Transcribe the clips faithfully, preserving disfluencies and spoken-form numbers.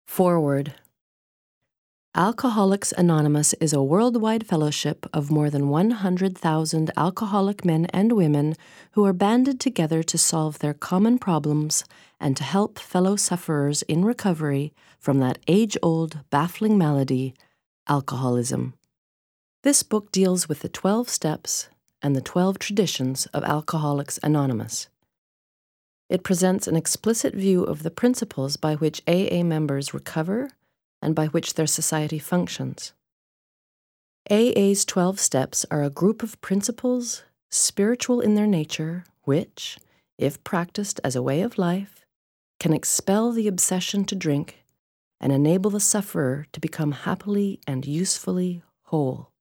Forward. Alcoholics Anonymous is a worldwide fellowship of more than one hundred thousand alcoholic men and women who are banded together to solve their common problems and to help fellow sufferers in recovery from that age-old, baffling malady, alcoholism. This book deals with the twelve steps and the twelve traditions of Alcoholics Anonymous. It presents an explicit view of the principles by which A A members recover and by which their society functions. A A's twelve steps are a group of principles, spiritual in their nature, which, if practiced as a way of life, can expel the obsession to drink and enable the sufferer to become happily and usefully whole.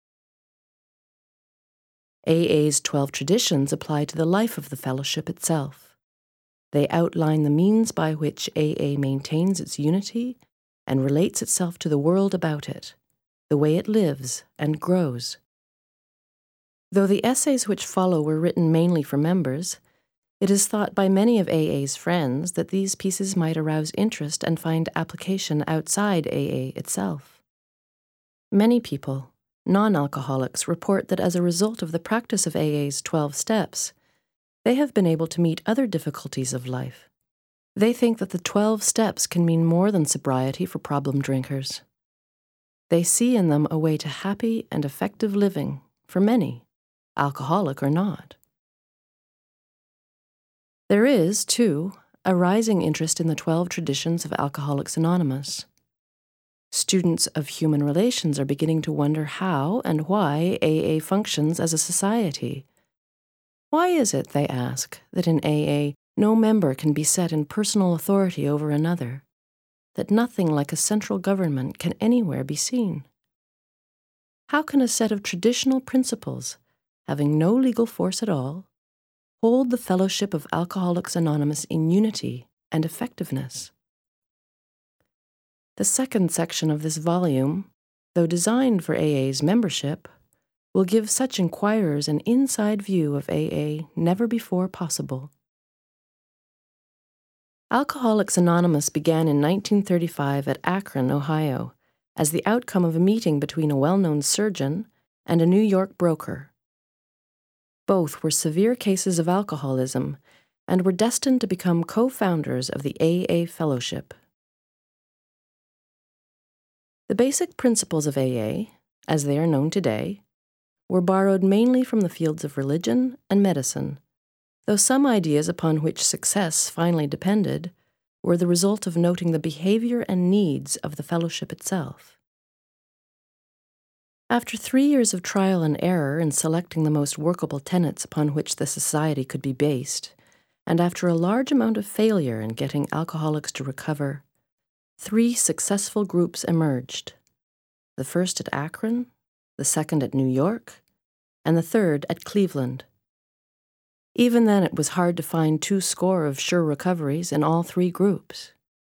A A's twelve traditions apply to the life of the fellowship itself. They outline the means by which A A maintains its unity and relates itself to the world about it, the way it lives and grows. Though the essays which follow were written mainly for members, it is thought by many of A A's friends that these pieces might arouse interest and find application outside A A itself. Many people, non-alcoholics, report that as a result of the practice of A A's twelve steps, they have been able to meet other difficulties of life. They think that the twelve steps can mean more than sobriety for problem drinkers. They see in them a way to happy and effective living for many, alcoholic or not. There is, too, a rising interest in the twelve traditions of Alcoholics Anonymous. Students of human relations are beginning to wonder how and why A A functions as a society. Why is it, they ask, that in A A no member can be set in personal authority over another, that nothing like a central government can anywhere be seen? How can a set of traditional principles, having no legal force at all, hold the fellowship of Alcoholics Anonymous in unity and effectiveness? The second section of this volume, though designed for A A's membership, will give such inquirers an inside view of A A never before possible. Alcoholics Anonymous began in nineteen thirty-five at Akron, Ohio, as the outcome of a meeting between a well-known surgeon and a New York broker. Both were severe cases of alcoholism and were destined to become co-founders of the A A Fellowship. The basic principles of A A, as they are known today, were borrowed mainly from the fields of religion and medicine, though some ideas upon which success finally depended were the result of noting the behavior and needs of the fellowship itself. After three years of trial and error in selecting the most workable tenets upon which the society could be based, and after a large amount of failure in getting alcoholics to recover, three successful groups emerged, the first at Akron, the second at New York, and the third at Cleveland. Even then, it was hard to find two score of sure recoveries in all three groups.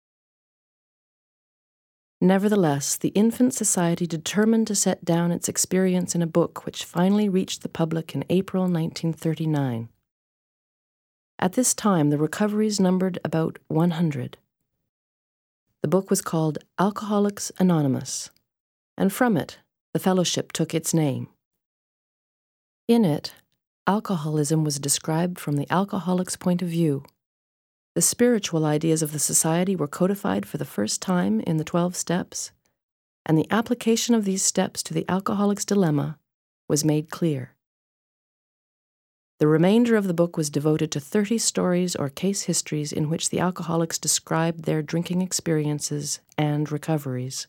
Nevertheless, the Infant Society determined to set down its experience in a book which finally reached the public in April nineteen thirty-nine. At this time, the recoveries numbered about one hundred. The book was called Alcoholics Anonymous, and from it, the fellowship took its name. In it, alcoholism was described from the alcoholic's point of view. The spiritual ideas of the society were codified for the first time in the twelve steps, and the application of these steps to the alcoholic's dilemma was made clear. The remainder of the book was devoted to thirty stories or case histories in which the alcoholics described their drinking experiences and recoveries.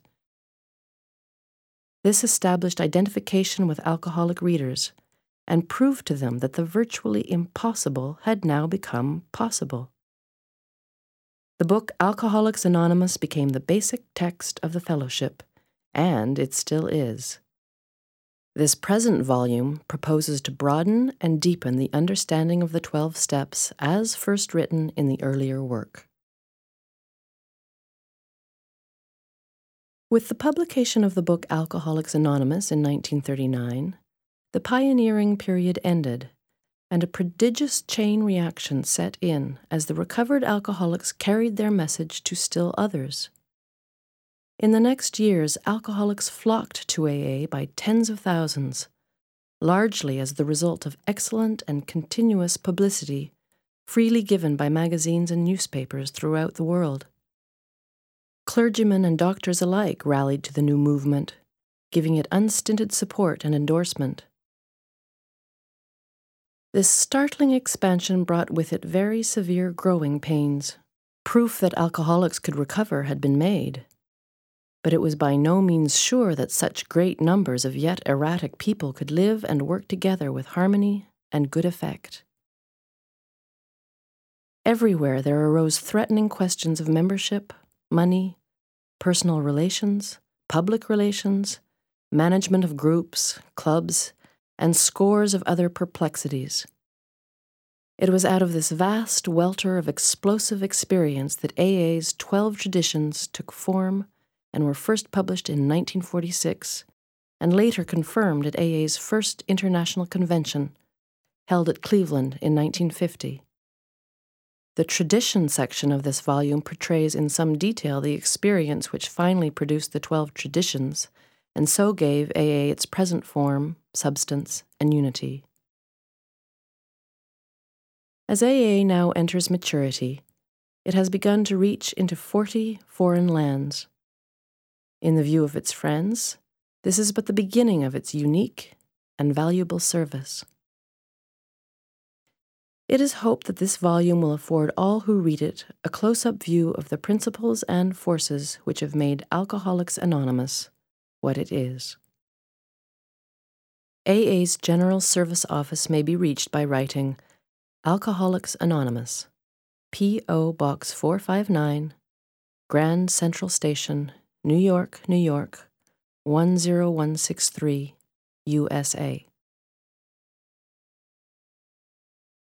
This established identification with alcoholic readers and proved to them that the virtually impossible had now become possible. The book Alcoholics Anonymous became the basic text of the fellowship, and it still is. This present volume proposes to broaden and deepen the understanding of the twelve steps as first written in the earlier work. With the publication of the book Alcoholics Anonymous in nineteen thirty-nine, the pioneering period ended, and a prodigious chain reaction set in as the recovered alcoholics carried their message to still others. In the next years, alcoholics flocked to A A by tens of thousands, largely as the result of excellent and continuous publicity freely given by magazines and newspapers throughout the world. Clergymen and doctors alike rallied to the new movement, giving it unstinted support and endorsement. This startling expansion brought with it very severe growing pains. Proof that alcoholics could recover had been made, but it was by no means sure that such great numbers of yet erratic people could live and work together with harmony and good effect. Everywhere there arose threatening questions of membership, money, personal relations, public relations, management of groups, clubs, and scores of other perplexities. It was out of this vast welter of explosive experience that A A's twelve traditions took form and were first published in nineteen forty-six, and later confirmed at A A's first international convention, held at Cleveland in nineteen fifty. The tradition section of this volume portrays in some detail the experience which finally produced the twelve traditions, and so gave A A its present form, substance, and unity. As A A now enters maturity, it has begun to reach into forty foreign lands. In the view of its friends, this is but the beginning of its unique and valuable service. It is hoped that this volume will afford all who read it a close-up view of the principles and forces which have made Alcoholics Anonymous what it is. A A's General Service Office may be reached by writing Alcoholics Anonymous, P O Box four five nine, Grand Central Station, New York, New York, one zero one six three, U S A.